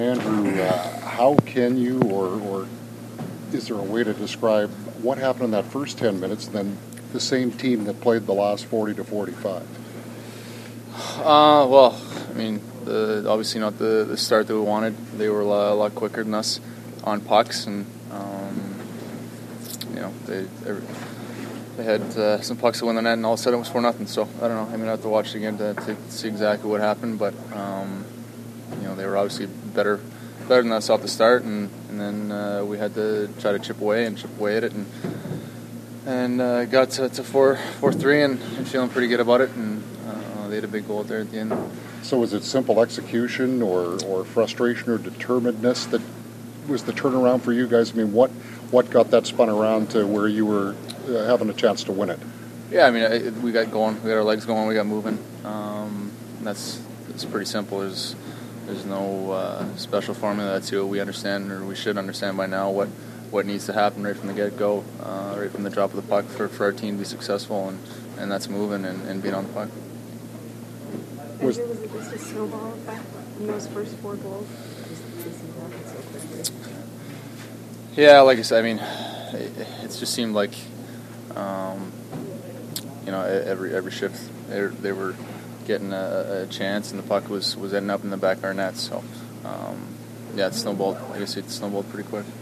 Andrew, how can you, or is there a way to describe what happened in that first 10 minutes, and then the same team that played the last 40 to 45? Well, I mean, obviously not the start that we wanted. They were a lot quicker than us on pucks, and they had some pucks that went in the net, and all of a sudden it was 4-0. So I don't know. I mean, I have to watch it again to see exactly what happened, but they were obviously better than us off the start, and then we had to try to chip away at it, and got to 4-3 and feeling pretty good about it, and they had a big goal there at the end. So was it simple execution or frustration or determinedness that was the turnaround for you guys? I mean, what got that spun around to where you were having a chance to win it? Yeah, I mean, we got going. We got our legs going. We got moving. It's pretty simple. There's no special formula to it. We understand, or we should understand by now, what needs to happen right from the get-go, right from the drop of the puck for our team to be successful, and that's moving and being on the puck. Was it just a snowball effect in those first 4 goals? Yeah, like I said, I mean, it just seemed like, every shift they were getting a chance, and the puck was ending up in the back of our net. So, it snowballed. I guess it snowballed pretty quick.